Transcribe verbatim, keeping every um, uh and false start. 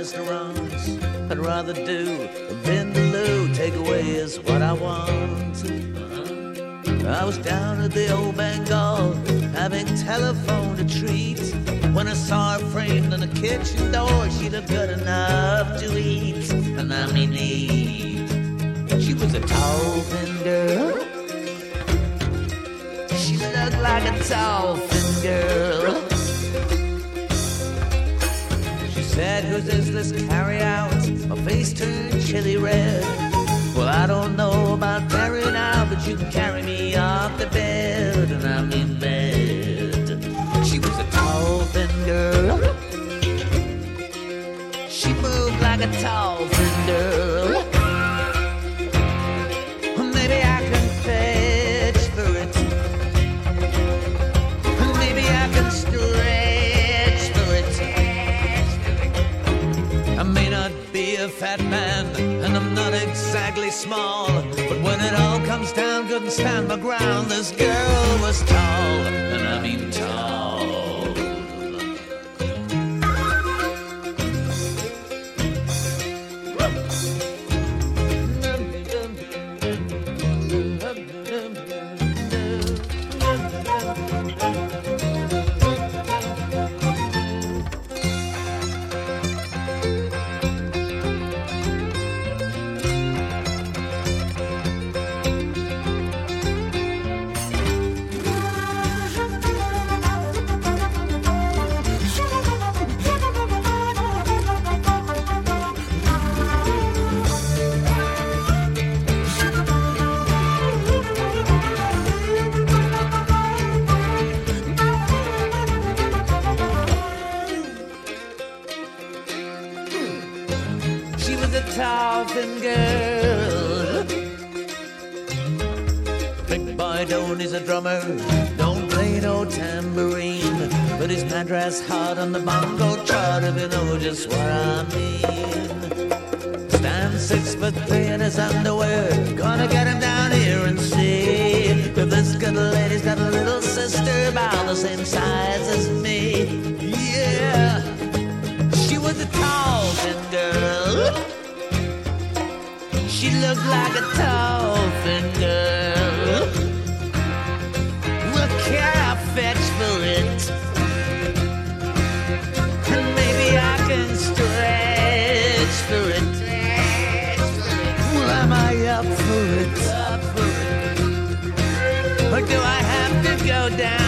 restaurants. I'd rather do Vindaloo, takeaway is what I want. I was down at the old Bengal, having telephoned a treat, when I saw her framed on the kitchen door. She looked good enough to eat, and I mean eat. She was a tall, thin girl. She looked like a tall, thin girl. She said, who's this, let's carry out. My face turned chilly red. Well, I don't know about carrying out, but you can carry me off the bed, and I'm in bed. She was a tall, thin girl. She moved like a tall, thin girl. Maybe I can fetch for it. Maybe I can stretch for it. I may not be a fat man, and I'm not exactly small, but when it all comes down, couldn't stand my ground. This girl was tall, and I mean tall. Tall, thin girl. Big boy Don't is a drummer, don't play no tambourine, but his madras hard on the bongo chart, if you know just what I mean. Stands six foot three in his underwear, gonna get him down here and see if this good lady's got a little sister about the same size as me. Yeah, she was a tall, thin girl. She looked like a tall, thin girl. What can I fetch for it? And maybe I can stretch for it. Well, am I up for it? Or do I have to go down?